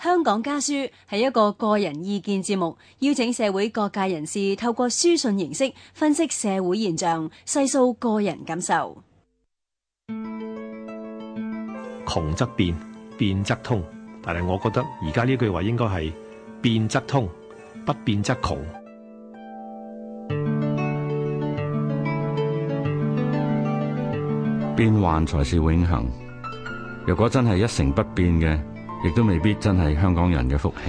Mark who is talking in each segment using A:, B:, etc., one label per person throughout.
A: 香港家書係一個個人意見節目，邀請社會各界人士透過書信形式分析社會現象，細數個人感受。
B: 窮則變，變則通。但係我覺得而家呢句話應該係變則通，不變則窮。
C: 變幻才是永恆。若果真係一成不變嘅，亦都未必真係香港人嘅福氣。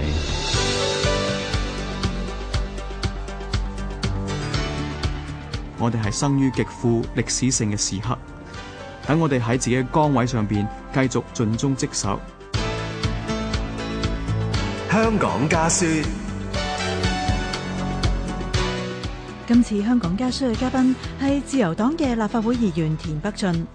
D: 我哋係生於極富歷史性嘅時刻，等我哋喺自己嘅崗位上邊繼續盡忠職守。
E: 香港家書。
F: 今次香港家書嘅嘉賓係自由黨嘅立法會議員田北俊。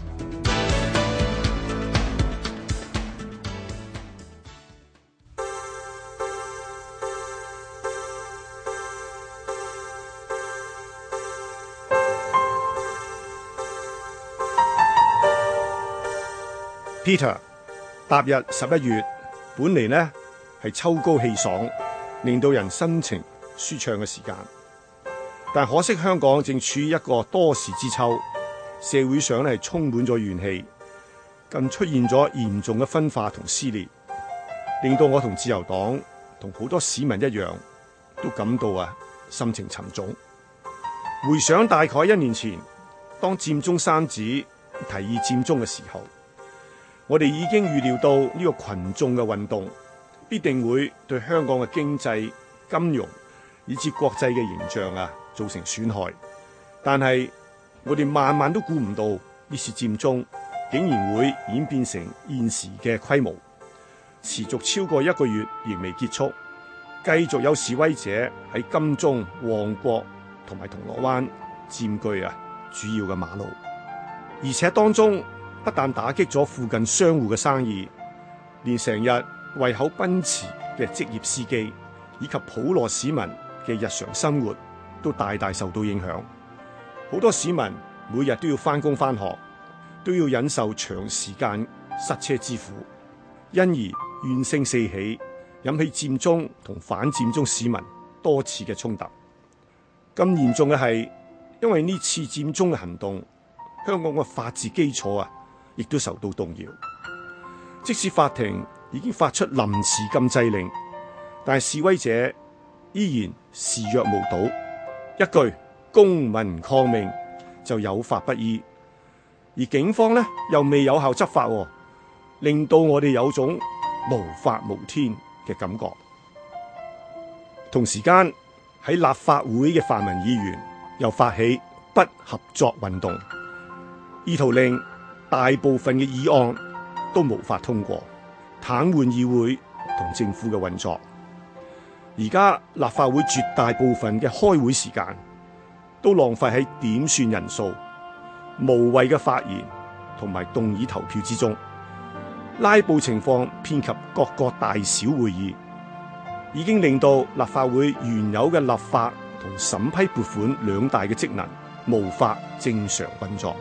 G: Peter， 踏入11月，本嚟呢係秋高氣爽，令到人心情舒暢嘅時間。但可惜香港正處於一個多事之秋，社會上係充滿咗怨氣，更出現咗嚴重嘅分化同撕裂，令到我同自由黨同好多市民一樣，都感到心情沉重。回想大概1年前，當佔中三子提議佔中嘅時候，我哋已經預料到呢個群眾嘅運動必定會對香港嘅經濟、金融以至國際嘅形象造成損害。但係我哋萬萬都估唔到呢次佔中竟然會演變成現時嘅規模，持續超過1個月仍未結束，繼續有示威者喺金鐘、旺角同埋銅鑼灣佔據主要嘅馬路，而且當中不但打擊咗附近商戶嘅生意，連成日胃口奔馳嘅職業司機以及普羅市民嘅日常生活都大大受到影響。好多市民每日都要返工返學，都要忍受長時間塞車之苦，因而怨聲四起，引起佔中同反佔中市民多次嘅衝突。咁嚴重嘅係，因為呢次佔中嘅行動，香港嘅法治基礎亦都受到動搖。即使法庭已經發出臨時禁制令，但係示威者依然視若無睹，一句公民抗命就有法不依，而警方呢又未有效執法，令到我哋有種無法無天嘅感覺。同時間喺立法會嘅泛民議員又發起不合作運動，意圖令大部分嘅議案都無法通過，癱瘓議會同政府嘅運作。而家立法會絕大部分嘅開會時間都浪費喺點算人數、無謂嘅發言同埋動議投票之中，拉布情況遍及各個大小會議，已經令到立法會原有嘅立法同審批撥款兩大嘅職能無法正常運作。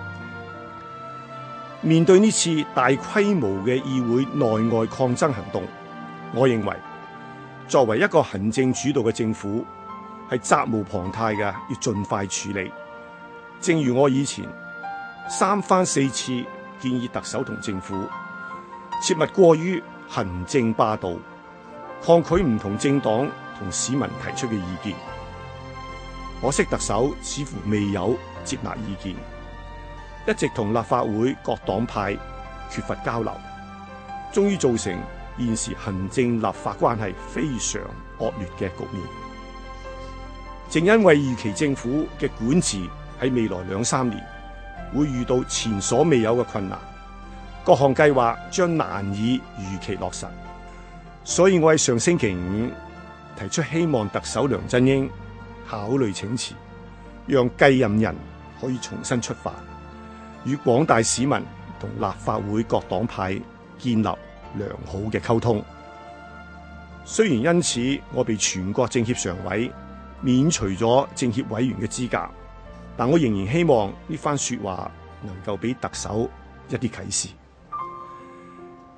G: 面對呢次大規模嘅議會內外抗爭行動，我認為作為一個行政主導嘅政府，係責無旁貸嘅，要盡快處理。正如我以前3番4次建議特首同政府切勿過於行政霸道，抗拒唔同政黨同市民提出嘅意見。可惜特首似乎未有接納意見，一直同立法會各黨派缺乏交流，終於造成現時行政立法關係非常惡劣嘅局面。正因為預期政府嘅管治喺未來2-3年會遇到前所未有嘅困難，各項計劃將難以如期落實，所以我喺上星期5提出希望特首梁振英考慮請辭，讓繼任人可以重新出發，與廣大市民同立法會各黨派建立良好嘅溝通。雖然因此我被全國政協常委免除咗政協委員嘅資格，但我仍然希望呢番說話能夠俾特首一啲啟示。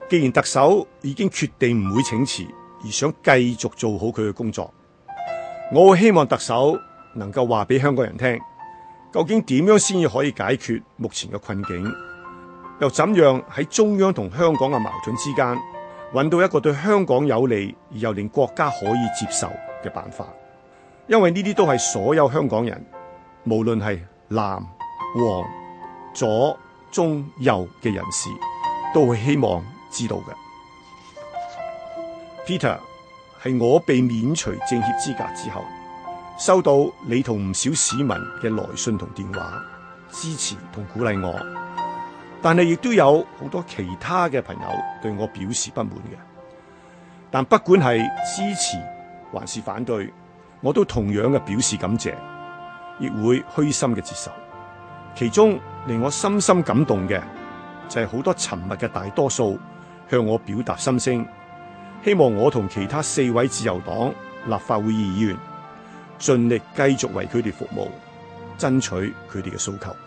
G: 既然特首已經決定唔會請辭，而想繼續做好佢嘅工作，我會希望特首能夠話俾香港人聽，究竟點樣先至可以解決目前嘅困境，又怎樣喺中央同香港嘅矛盾之間揾到一個對香港有利而又令國家可以接受嘅辦法。因為呢啲都係所有香港人，無論係藍、黃、左、中、右嘅人士，都會希望知道嘅。Peter， 係我被免除政協資格之後，收到你同唔少市民嘅來信同電話，支持同鼓勵我。但係亦都有好多其他嘅朋友對我表示不滿嘅。但不管係支持還是反對，我都同樣嘅表示感謝，亦會虛心嘅接受。其中令我深深感動嘅就係好多沉默嘅大多數向我表達心聲，希望我同其他4位自由黨立法會議員盡力繼續為佢哋服務，爭取佢哋嘅訴求。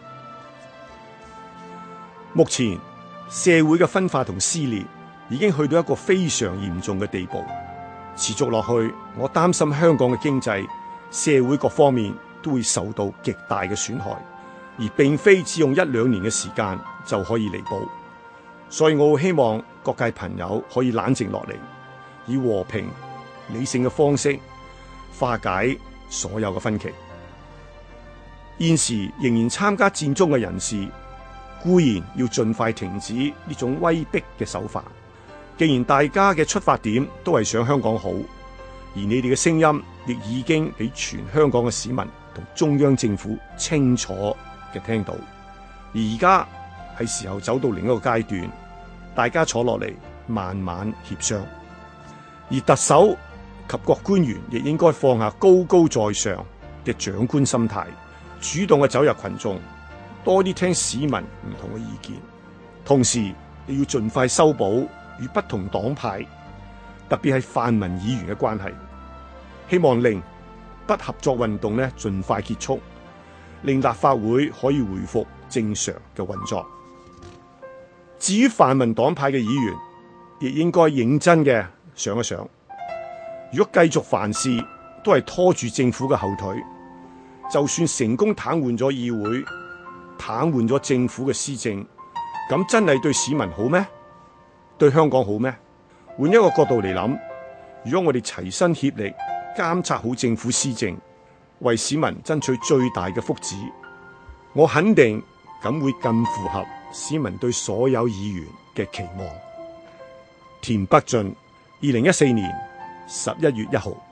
G: 目前社會嘅分化同撕裂已經去到一個非常嚴重嘅地步，持續落去，我擔心香港嘅經濟、社會各方面都會受到極大嘅損害，而並非只用1-2年嘅時間就可以彌補。所以我希望各界朋友可以冷靜落嚟，以和平理性嘅方式化解所有嘅分歧。現時仍然參加戰爭嘅人士固然要盡快停止呢種威逼嘅手法。既然大家嘅出發點都係想香港好，而你哋嘅聲音亦已經俾全香港嘅市民同中央政府清楚嘅聽到，而而家係時候走到另一個階段，大家坐落嚟慢慢協商，而特首及各官員亦應該放下高高在上嘅長官心態，主動嘅走入群眾，多啲聽市民唔同嘅意見，同時亦要盡快修補與不同黨派，特別係泛民議員嘅關係，希望令不合作運動盡快結束，令立法會可以回復正常嘅運作。至於泛民黨派嘅議員，亦應該認真嘅想一想，如果繼續凡事都係拖住政府嘅後腿，就算成功癱瘓咗議會，癱瘓咗政府嘅施政，咁真係對市民好咩？對香港好咩？換一個角度嚟諗，如果我哋齊心協力監察好政府施政，為市民爭取最大嘅福祉，我肯定咁會更符合市民對所有議員嘅期望。田北俊，2014年11月1號。